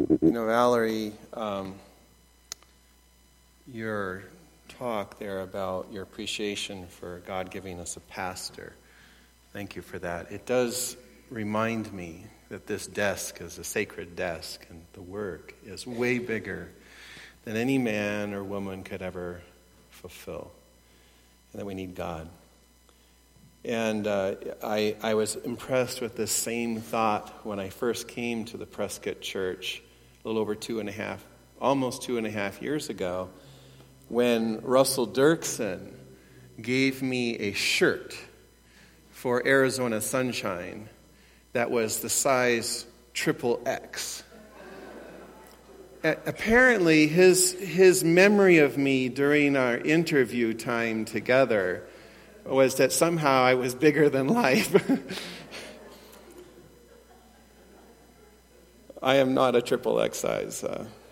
Valerie, your talk there about your appreciation for God giving us a pastor, thank you for that. It does remind me that this desk is a sacred desk, and the work is way bigger than any man or woman could ever fulfill, and that we need God. And I was impressed with this same thought when I first came to the Prescott Church a little over almost 2.5 years ago, when Russell Dirksen gave me a shirt for Arizona Sunshine that was the size XXX. Apparently, his memory of me during our interview time together was that somehow I was bigger than life. I am not a XXX size.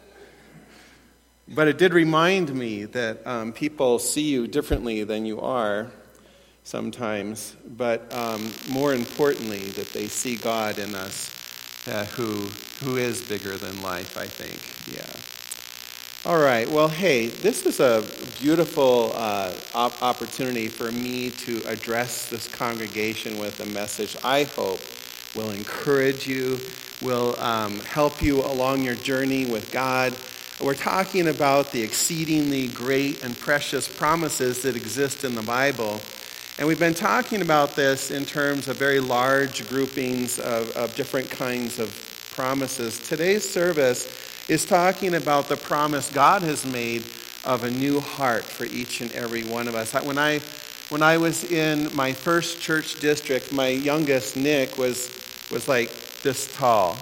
But it did remind me that people see you differently than you are sometimes, but more importantly, that they see God in us, who is bigger than life, I think. Yeah. All right. Well, hey, this is a beautiful opportunity for me to address this congregation with a message I hope will encourage you, will help you along your journey with God. We're talking about the exceedingly great and precious promises that exist in the Bible. And we've been talking about this in terms of very large groupings of different kinds of promises. Today's service is talking about the promise God has made of a new heart for each and every one of us. When I was in my first church district, my youngest, Nick, was like this tall.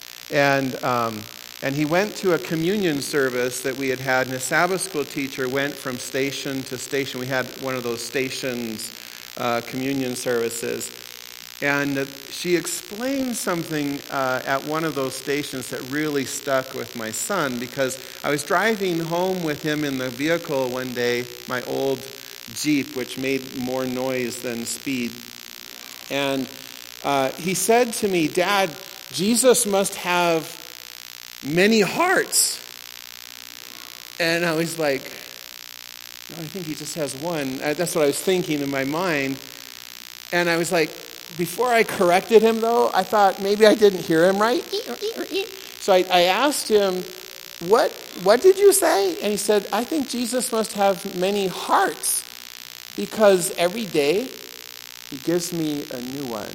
And he went to a communion service that we had, and his Sabbath school teacher went from station to station. We had one of those stations, communion services. And she explained something at one of those stations that really stuck with my son, because I was driving home with him in the vehicle one day, my old Jeep, which made more noise than speed. And he said to me, "Dad, Jesus must have many hearts." And I was like, "No, I think he just has one." That's what I was thinking in my mind. And I was like, before I corrected him, though, I thought maybe I didn't hear him right. So I asked him, what did you say? And he said, "I think Jesus must have many hearts, because every day he gives me a new one."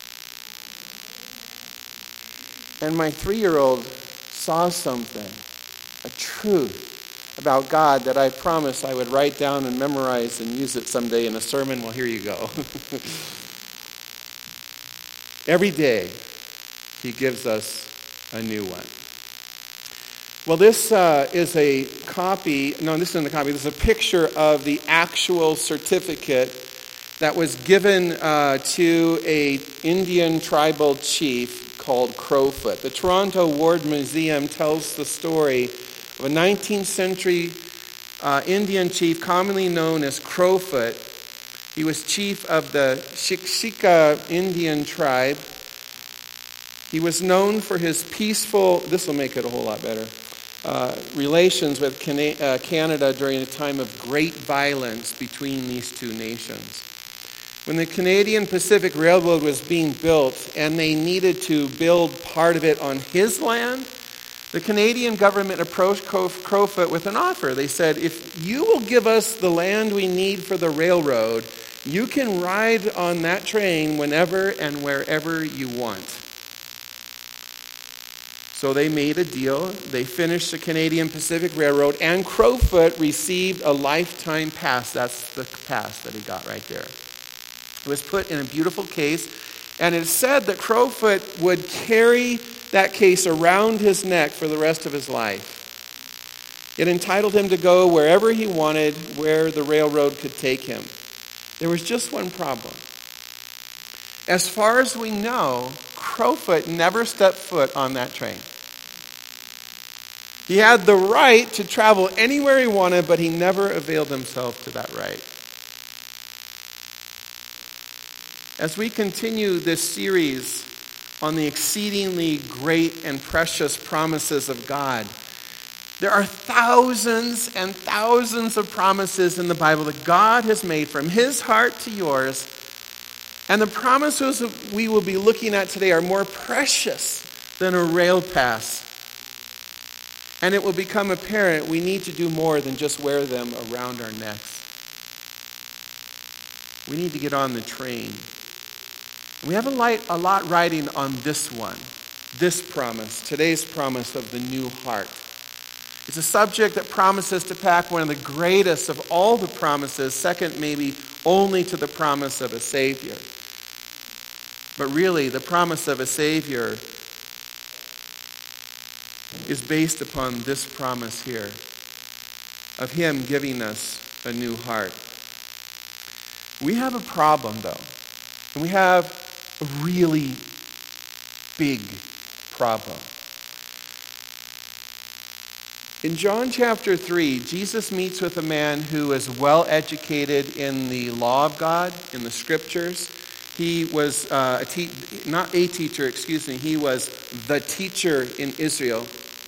And my 3-year-old saw something, a truth about God that I promised I would write down and memorize and use it someday in a sermon. Well, here you go. Every day, he gives us a new one. Well, this is a copy. No, this isn't a copy. This is a picture of the actual certificate that was given to a Indian tribal chief called Crowfoot. The Toronto Ward Museum tells the story of a 19th century Indian chief commonly known as Crowfoot. He was chief of the Siksika Indian tribe. He was known for his peaceful, this will make it a whole lot better, relations with Canada during a time of great violence between these two nations. When the Canadian Pacific Railroad was being built and they needed to build part of it on his land, the Canadian government approached Crowfoot with an offer. They said, "If you will give us the land we need for the railroad, you can ride on that train whenever and wherever you want." So they made a deal. They finished the Canadian Pacific Railroad, and Crowfoot received a lifetime pass. That's the pass that he got right there. It was put in a beautiful case, and it said that Crowfoot would carry that case around his neck for the rest of his life. It entitled him to go wherever he wanted, where the railroad could take him. There was just one problem. As far as we know, Crowfoot never stepped foot on that train. He had the right to travel anywhere he wanted, but he never availed himself to that right. As we continue this series on the exceedingly great and precious promises of God. There are thousands and thousands of promises in the Bible that God has made from his heart to yours. And the promises that we will be looking at today are more precious than a rail pass. And it will become apparent we need to do more than just wear them around our necks. We need to get on the train. We have a lot riding on this one, this promise, today's promise of the new heart. It's a subject that promises to pack one of the greatest of all the promises, second maybe only to the promise of a Savior. But really, the promise of a Savior is based upon this promise here of him giving us a new heart. We have a problem, though. And we have a really big problem. In John chapter 3, Jesus meets with a man who is well educated in the law of God, in the scriptures. He was he was the teacher in Israel.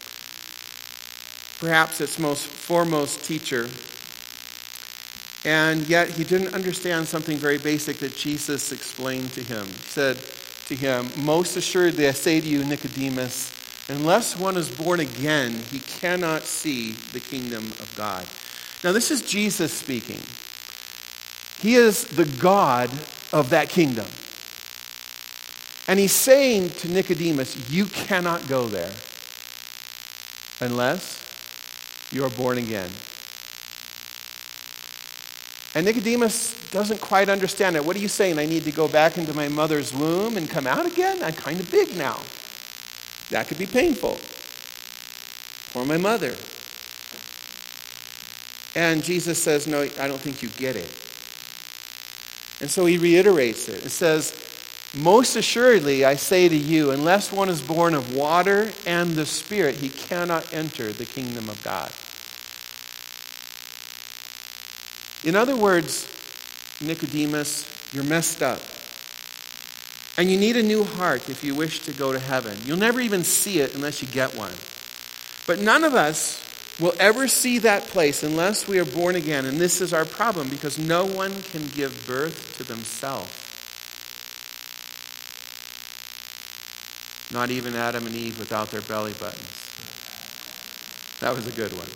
Perhaps its most foremost teacher. And yet he didn't understand something very basic that Jesus explained to him. He said to him, "Most assuredly I say to you, Nicodemus, unless one is born again, he cannot see the kingdom of God." Now this is Jesus speaking. He is the God of that kingdom. And he's saying to Nicodemus, you cannot go there unless you are born again. And Nicodemus doesn't quite understand it. What are you saying? I need to go back into my mother's womb and come out again? I'm kind of big now. That could be painful for my mother. And Jesus says, no, I don't think you get it. And so he reiterates it. It says, most assuredly, I say to you, unless one is born of water and the Spirit, he cannot enter the kingdom of God. In other words, Nicodemus, you're messed up. And you need a new heart if you wish to go to heaven. You'll never even see it unless you get one. But none of us will ever see that place unless we are born again. And this is our problem because no one can give birth to themselves. Not even Adam and Eve without their belly buttons. That was a good one.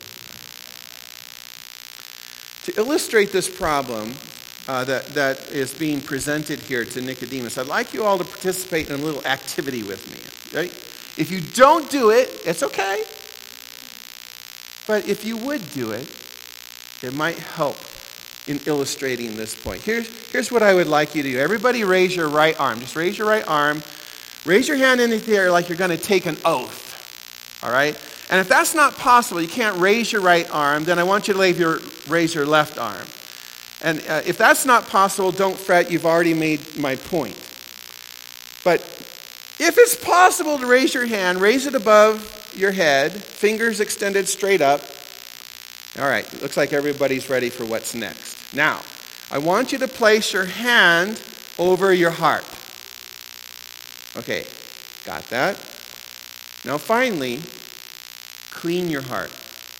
To illustrate this problem that is being presented here to Nicodemus, I'd like you all to participate in a little activity with me. Right? If you don't do it, it's okay. But if you would do it, it might help in illustrating this point. Here's what I would like you to do. Everybody raise your right arm. Just raise your right arm. Raise your hand in the air like you're going to take an oath. All right? And if that's not possible, you can't raise your right arm, then I want you to raise your left arm. And if that's not possible, don't fret. You've already made my point. But if it's possible to raise your hand, raise it above your head, fingers extended straight up. All right, looks like everybody's ready for what's next. Now, I want you to place your hand over your heart. Okay, got that? Now finally, clean your heart.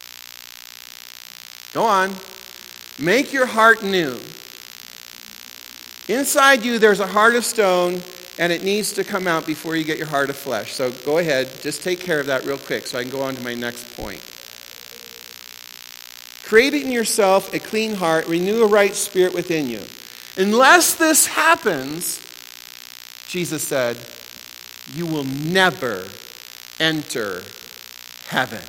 Go on. Make your heart new. Inside you, there's a heart of stone, and it needs to come out before you get your heart of flesh. So go ahead, just take care of that real quick so I can go on to my next point. Create in yourself a clean heart, renew a right spirit within you. Unless this happens, Jesus said, you will never enter heaven.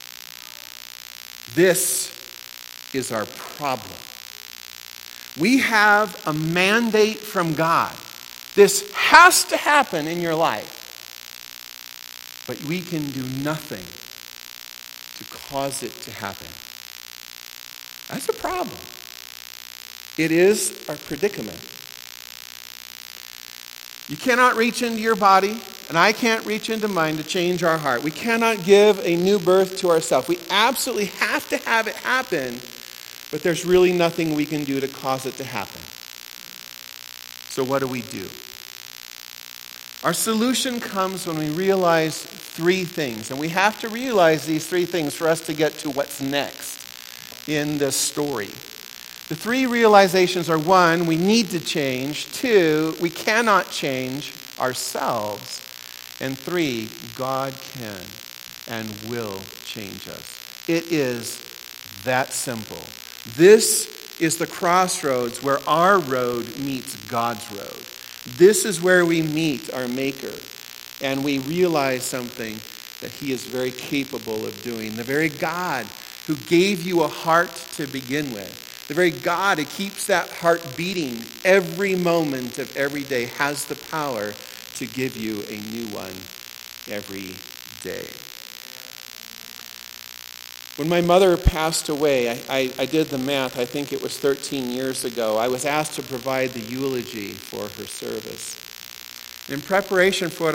This is our problem. We have a mandate from God. This has to happen in your life. But we can do nothing to cause it to happen. That's a problem. It is our predicament. You cannot reach into your body, and I can't reach into mine to change our heart. We cannot give a new birth to ourselves. We absolutely have to have it happen, but there's really nothing we can do to cause it to happen. So what do? Our solution comes when we realize three things. And we have to realize these three things for us to get to what's next in this story. The three realizations are: one, we need to change; two, we cannot change ourselves; and three, God can and will change us. It is that simple. This is the crossroads where our road meets God's road. This is where we meet our Maker, and we realize something that He is very capable of doing. The very God who gave you a heart to begin with, the very God who keeps that heart beating every moment of every day, has the power to give you a new one every day. When my mother passed away, I did the math, I think it was 13 years ago, I was asked to provide the eulogy for her service. In preparation for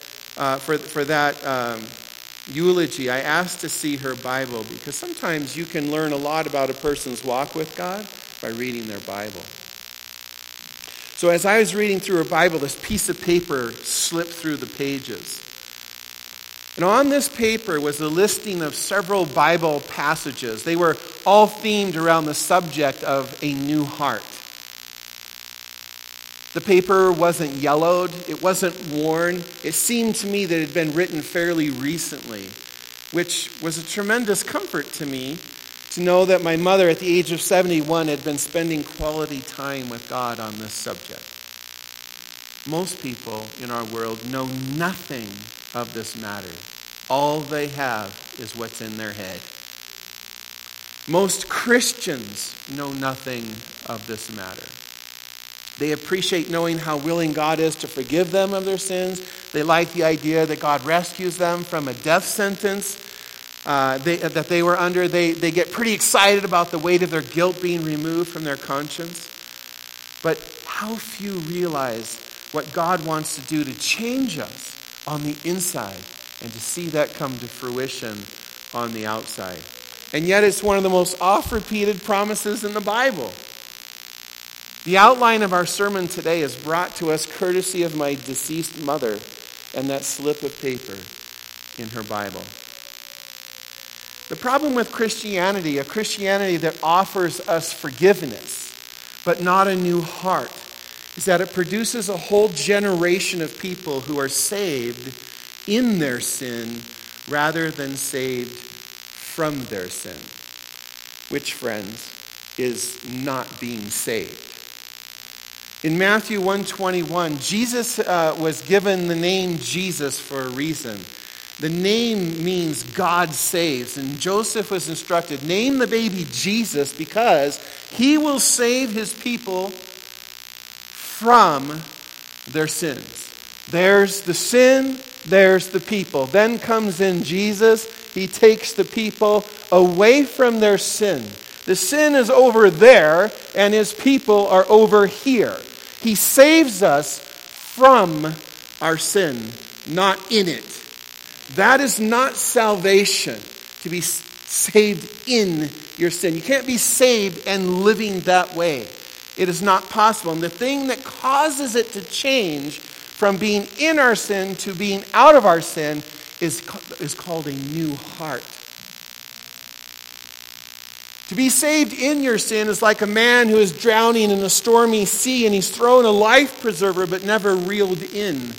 that eulogy, I asked to see her Bible, because sometimes you can learn a lot about a person's walk with God by reading their Bible. So as I was reading through her Bible, this piece of paper slipped through the pages. And on this paper was a listing of several Bible passages. They were all themed around the subject of a new heart. The paper wasn't yellowed. It wasn't worn. It seemed to me that it had been written fairly recently, which was a tremendous comfort to me to know that my mother at the age of 71 had been spending quality time with God on this subject. Most people in our world know nothing of this matter. All they have is what's in their head. Most Christians know nothing of this matter. They appreciate knowing how willing God is to forgive them of their sins. They like the idea that God rescues them from a death sentence that they were under. They get pretty excited about the weight of their guilt being removed from their conscience. But how few realize what God wants to do to change us on the inside and to see that come to fruition on the outside. And yet it's one of the most oft-repeated promises in the Bible. The outline of our sermon today is brought to us courtesy of my deceased mother and that slip of paper in her Bible. The problem with Christianity, a Christianity that offers us forgiveness, but not a new heart, is that it produces a whole generation of people who are saved in their sin rather than saved from their sin, which, friends, is not being saved. In Matthew 1:21, Jesus was given the name Jesus for a reason. The name means God saves, and Joseph was instructed, name the baby Jesus because he will save his people from their sins. There's the sin, there's the people. Then comes in Jesus. He takes the people away from their sin. The sin is over there, and his people are over here. He saves us from our sin, not in it. That is not salvation, to be saved in your sin. You can't be saved and living that way. It is not possible. And the thing that causes it to change from being in our sin to being out of our sin is called a new heart. To be saved in your sin is like a man who is drowning in a stormy sea and he's thrown a life preserver but never reeled in.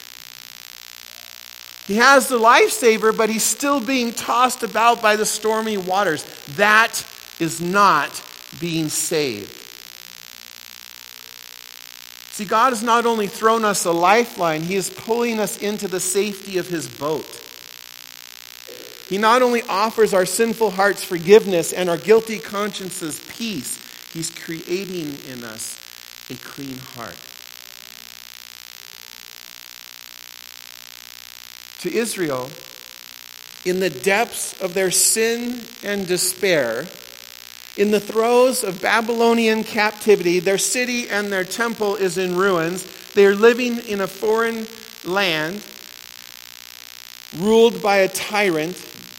He has the lifesaver, but he's still being tossed about by the stormy waters. That is not being saved. See, God has not only thrown us a lifeline, He is pulling us into the safety of His boat. He not only offers our sinful hearts forgiveness and our guilty consciences peace, He's creating in us a clean heart. To Israel, in the depths of their sin and despair, in the throes of Babylonian captivity, their city and their temple is in ruins. They are living in a foreign land, ruled by a tyrant.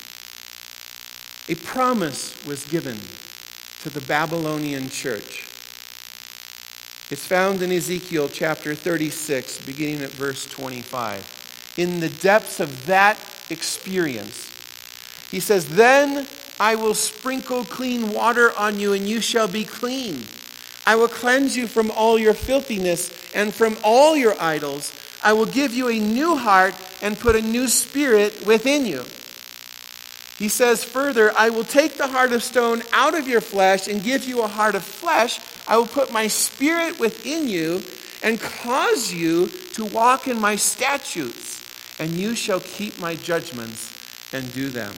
A promise was given to the Babylonian church. It's found in Ezekiel chapter 36, beginning at verse 25. In the depths of that experience, he says, "Then I will sprinkle clean water on you, and you shall be clean. I will cleanse you from all your filthiness and from all your idols. I will give you a new heart and put a new spirit within you." He says further, "I will take the heart of stone out of your flesh and give you a heart of flesh. I will put my spirit within you and cause you to walk in my statutes, and you shall keep my judgments and do them."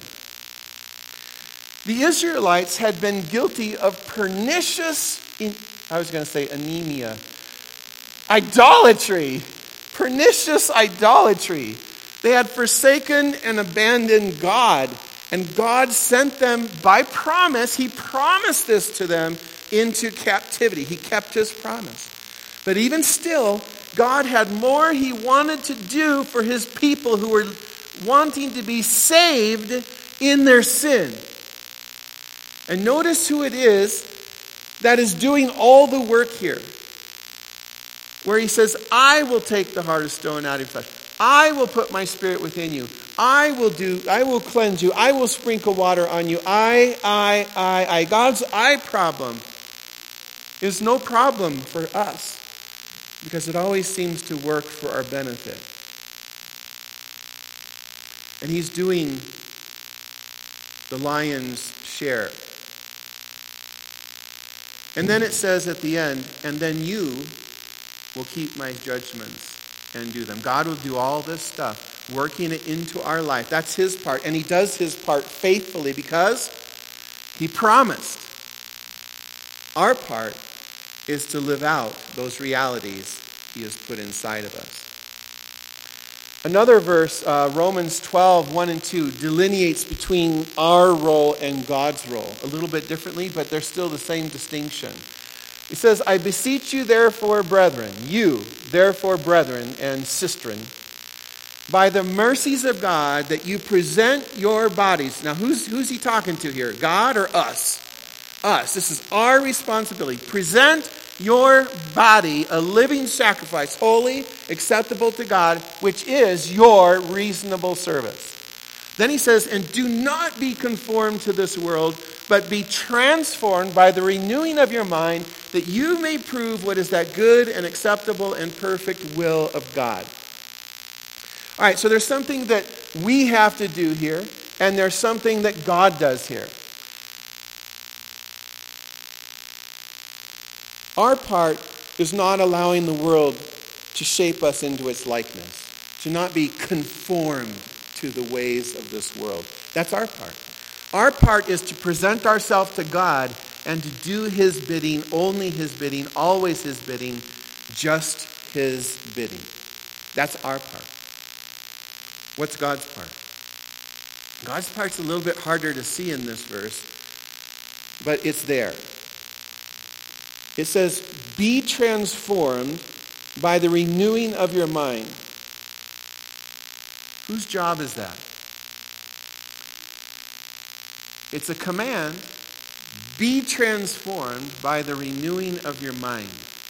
The Israelites had been guilty of pernicious, anemia, idolatry, pernicious idolatry. They had forsaken and abandoned God, and God sent them by promise. He promised this to them into captivity. He kept his promise. But even still, God had more he wanted to do for his people who were wanting to be saved in their sin. And notice who it is that is doing all the work here. Where he says, "I will take the heart of stone out of your flesh. I will put my spirit within you. I will cleanse you. I will sprinkle water on you." I. God's I problem is no problem for us, because it always seems to work for our benefit. And he's doing the lion's share. And then it says at the end, "And then you will keep my judgments and do them." God will do all this stuff, working it into our life. That's his part. And he does his part faithfully because he promised. Our part is to live out those realities he has put inside of us. Another verse, Romans 12, 1 and 2, delineates between our role and God's role. A little bit differently, but they're still the same distinction. It says, "I beseech you therefore, brethren," you, therefore, brethren and sistren, "by the mercies of God, that you present your bodies." Now, who's he talking to here? God or us? Us. This is our responsibility. Present your body a living sacrifice, holy, acceptable to God, which is your reasonable service. Then he says, "And do not be conformed to this world, but be transformed by the renewing of your mind, that you may prove what is that good and acceptable and perfect will of God." All right, so there's something that we have to do here, and there's something that God does here. Our part is not allowing the world to shape us into its likeness, to not be conformed to the ways of this world. That's our part. Our part is to present ourselves to God and to do his bidding, only his bidding, always his bidding, just his bidding. That's our part. What's God's part? God's part's a little bit harder to see in this verse, but it's there. It says, "Be transformed by the renewing of your mind." Whose job is that? It's a command. Be transformed by the renewing of your mind.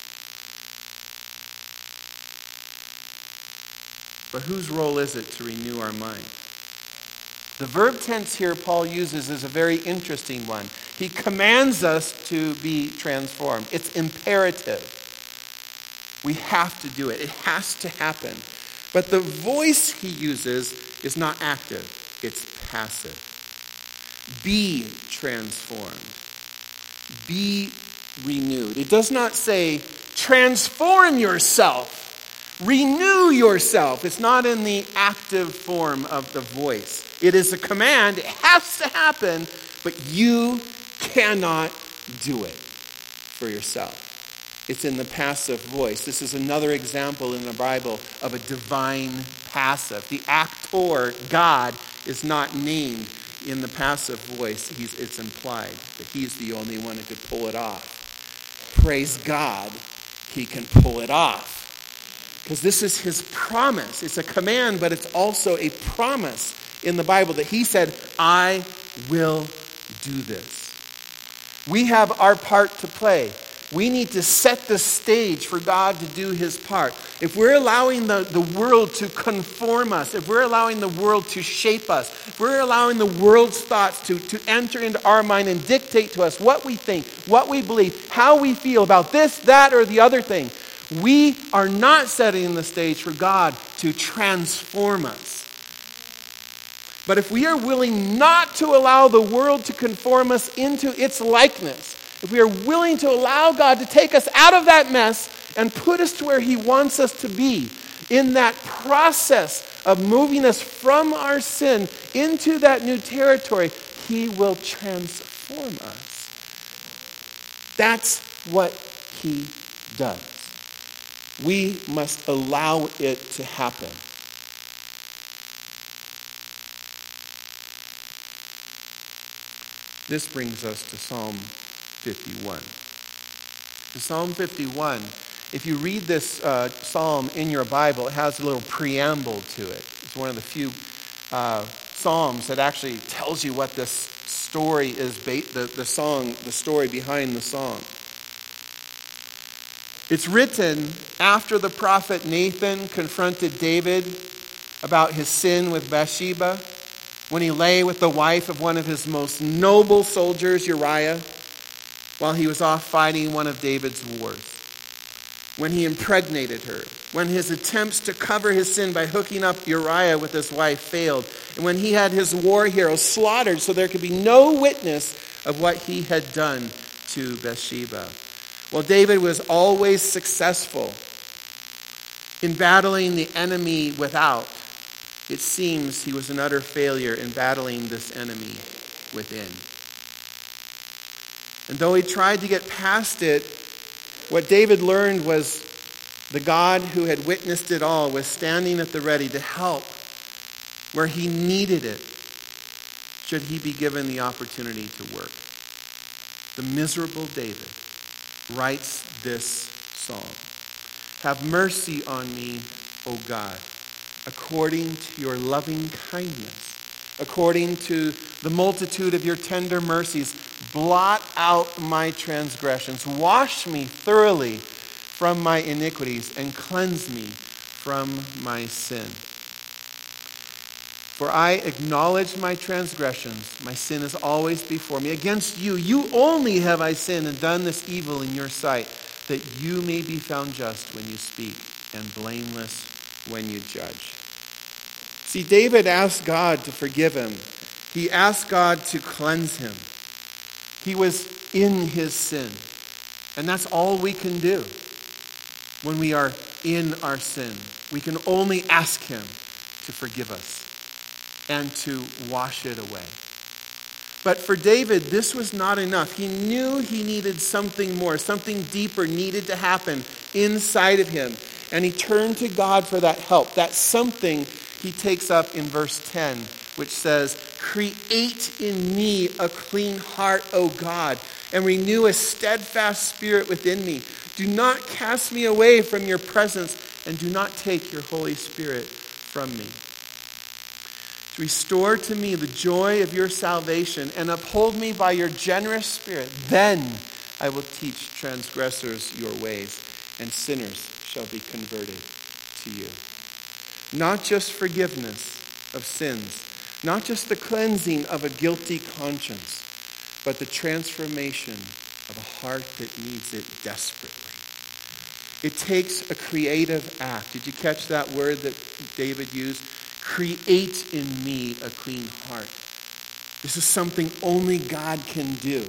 But whose role is it to renew our mind? The verb tense here Paul uses is a very interesting one. He commands us to be transformed. It's imperative. We have to do it. It has to happen. But the voice he uses is not active. It's passive. Be transformed. Be renewed. It does not say transform yourself. Renew yourself. It's not in the active form of the voice. It is a command. It has to happen, but you cannot do it for yourself. It's in the passive voice. This is another example in the Bible of a divine passive. The actor, God, is not named in the passive voice. It's implied that he's the only one who could pull it off. Praise God, he can pull it off. Because this is his promise. It's a command, but it's also a promise in the Bible that he said, "I will do this." We have our part to play. We need to set the stage for God to do his part. If we're allowing the world to conform us, if we're allowing the world to shape us, if we're allowing the world's thoughts to enter into our mind and dictate to us what we think, what we believe, how we feel about this, that, or the other thing, we are not setting the stage for God to transform us. But if we are willing not to allow the world to conform us into its likeness, if we are willing to allow God to take us out of that mess and put us to where he wants us to be, in that process of moving us from our sin into that new territory, he will transform us. That's what he does. We must allow it to happen. This brings us to Psalm 51. In Psalm 51, if you read this psalm in your Bible, it has a little preamble to it. It's one of the few psalms that actually tells you what this story is, the story behind the song. It's written after the prophet Nathan confronted David about his sin with Bathsheba, when he lay with the wife of one of his most noble soldiers, Uriah, while he was off fighting one of David's wars. When he impregnated her. When his attempts to cover his sin by hooking up Uriah with his wife failed. And when he had his war hero slaughtered so there could be no witness of what he had done to Bathsheba. Well, David was always successful in battling the enemy without. It seems he was an utter failure in battling this enemy within. And though he tried to get past it, what David learned was the God who had witnessed it all was standing at the ready to help where he needed it, should he be given the opportunity to work. The miserable David writes this psalm. Have mercy on me, O God, according to your loving kindness, according to the multitude of your tender mercies. Blot out my transgressions. Wash me thoroughly from my iniquities and cleanse me from my sin. For I acknowledge my transgressions. My sin is always before me. Against you, you only have I sinned and done this evil in your sight, that you may be found just when you speak and blameless when you judge. See, David asked God to forgive him. He asked God to cleanse him. He was in his sin. And that's all we can do when we are in our sin. We can only ask him to forgive us and to wash it away. But for David, this was not enough. He knew he needed something more. Something deeper needed to happen inside of him. And he turned to God for that help. That something he takes up in verse 10, which says, create in me a clean heart, O God, and renew a steadfast spirit within me. Do not cast me away from your presence, and do not take your Holy Spirit from me. Restore to me the joy of your salvation, and uphold me by your generous spirit. Then I will teach transgressors your ways, and sinners shall be converted to you. Not just forgiveness of sins, not just the cleansing of a guilty conscience, but the transformation of a heart that needs it desperately. It takes a creative act. Did you catch that word that David used? Create in me a clean heart. This is something only God can do.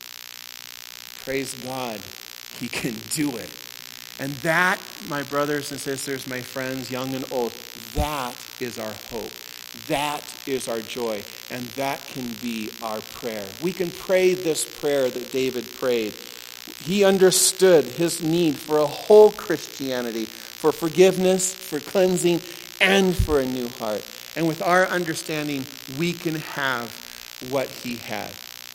Praise God, he can do it. And that, my brothers and sisters, my friends, young and old, that is our hope. That is our joy. And that can be our prayer. We can pray this prayer that David prayed. He understood his need for a whole Christianity, for forgiveness, for cleansing, and for a new heart. And with our understanding, we can have what he had.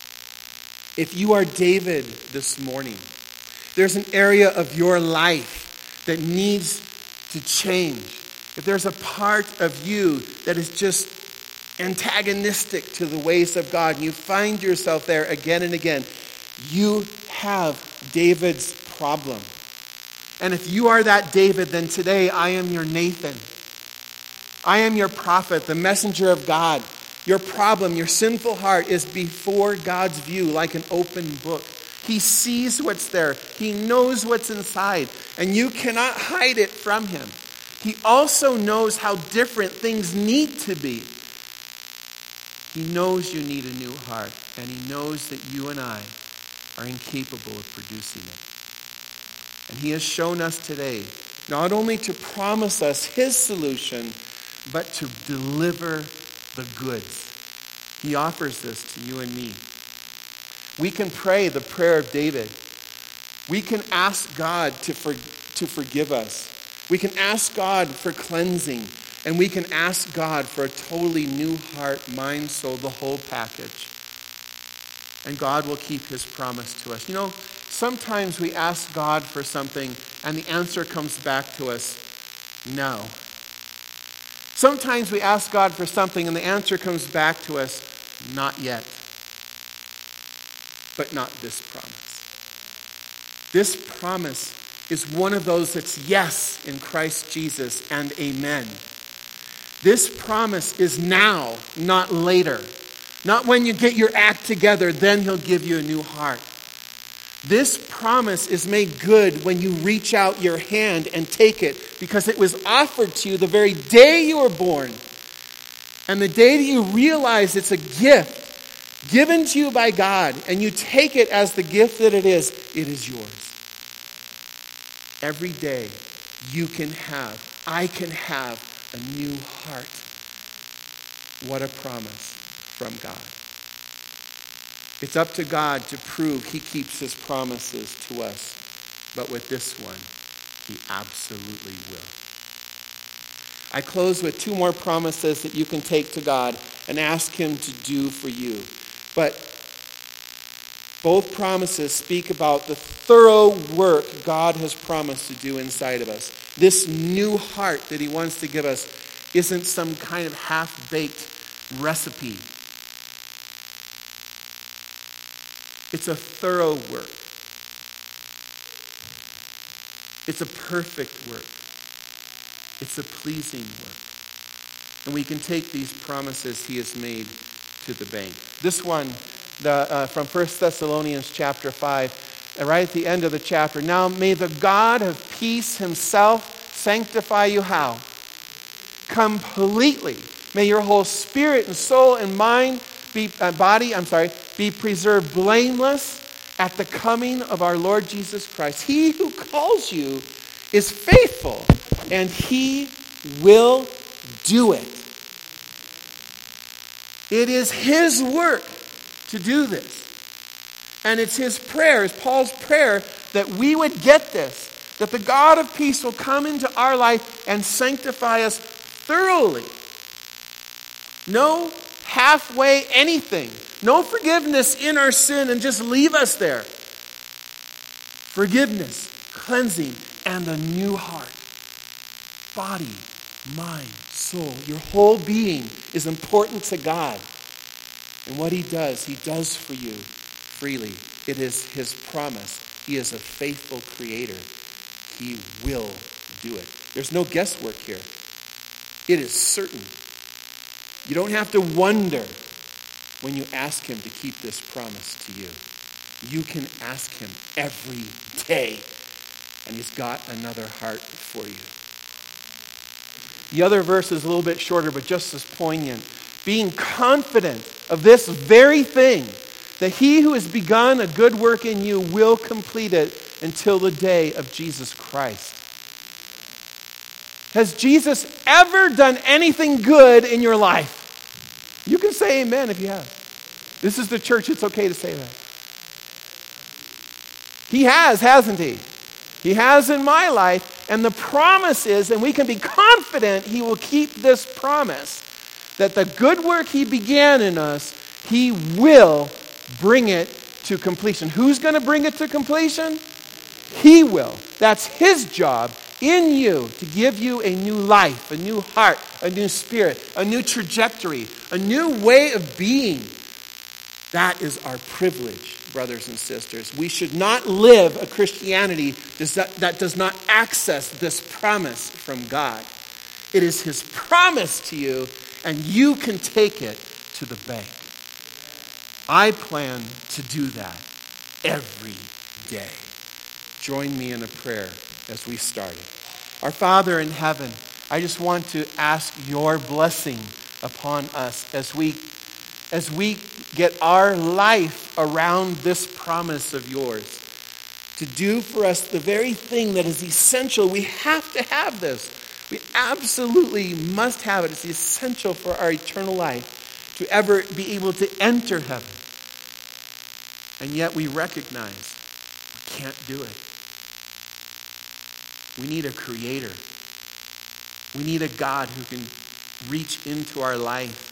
If you are David this morning, there's an area of your life that needs to change. If there's a part of you that is just antagonistic to the ways of God, and you find yourself there again and again, you have David's problem. And if you are that David, then today I am your Nathan. I am your prophet, the messenger of God. Your problem, your sinful heart is before God's view like an open book. He sees what's there. He knows what's inside. And you cannot hide it from him. He also knows how different things need to be. He knows you need a new heart. And he knows that you and I are incapable of producing it. And he has shown us today not only to promise us his solution, but to deliver the goods. He offers this to you and me. We can pray the prayer of David. We can ask God to forgive us. We can ask God for cleansing. And we can ask God for a totally new heart, mind, soul, the whole package. And God will keep his promise to us. You know, sometimes we ask God for something and the answer comes back to us, no. Sometimes we ask God for something and the answer comes back to us, not yet. But not this promise. This promise is one of those that's yes in Christ Jesus and amen. This promise is now, not later. Not when you get your act together, then he'll give you a new heart. This promise is made good when you reach out your hand and take it, because it was offered to you the very day you were born. And the day that you realize it's a gift given to you by God, and you take it as the gift that it is yours. Every day I can have a new heart. What a promise from God. It's up to God to prove he keeps his promises to us. But with this one, he absolutely will. I close with two more promises that you can take to God and ask him to do for you. But both promises speak about the thorough work God has promised to do inside of us. This new heart that he wants to give us isn't some kind of half-baked recipe. It's a thorough work. It's a perfect work. It's a pleasing work. And we can take these promises he has made to the bank. This one from 1 Thessalonians chapter 5, right at the end of the chapter. Now may the God of peace himself sanctify you how? Completely. May your whole spirit and soul and mind be preserved blameless at the coming of our Lord Jesus Christ. He who calls you is faithful, and he will do it. It is his work to do this. And it's his prayer, it's Paul's prayer, that we would get this, that the God of peace will come into our life and sanctify us thoroughly. No halfway anything. No forgiveness in our sin and just leave us there. Forgiveness, cleansing, and a new heart. Body, mind, soul, your whole being is important to God. And what he does for you freely. It is his promise. He is a faithful creator. He will do it. There's no guesswork here. It is certain. You don't have to wonder when you ask him to keep this promise to you. You can ask him every day, and he's got another heart for you. The other verse is a little bit shorter, but just as poignant. Being confident of this very thing, that he who has begun a good work in you will complete it until the day of Jesus Christ. Has Jesus ever done anything good in your life? You can say amen if you have. This is the church, it's okay to say that. He has, hasn't he? He has in my life, and the promise is, and we can be confident he will keep this promise, that the good work he began in us, he will bring it to completion. Who's going to bring it to completion? He will. That's his job in you to give you a new life, a new heart, a new spirit, a new trajectory, a new way of being. That is our privilege brothers and sisters. We should not live a Christianity that does not access this promise from God. It is his promise to you, and you can take it to the bank. I plan to do that every day. Join me in a prayer as we start it. Our Father in heaven, I just want to ask your blessing upon us as we get our life around this promise of yours. To do for us the very thing that is essential. We have to have this. We absolutely must have it. It's essential for our eternal life to ever be able to enter heaven. And yet we recognize we can't do it. We need a creator. We need a God who can reach into our life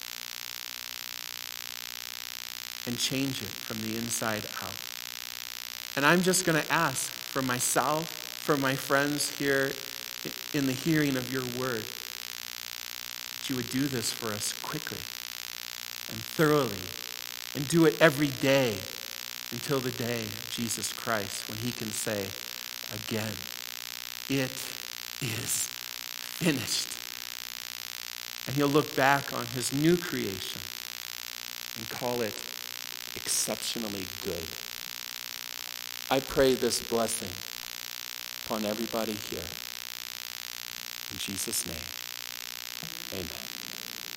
and change it from the inside out. And I'm just going to ask for myself, for my friends here in the hearing of your word, that you would do this for us quickly and thoroughly, and do it every day until the day of Jesus Christ, when he can say again, it is finished. And he'll look back on his new creation and call it exceptionally good. I pray this blessing upon everybody here. In Jesus' name, amen.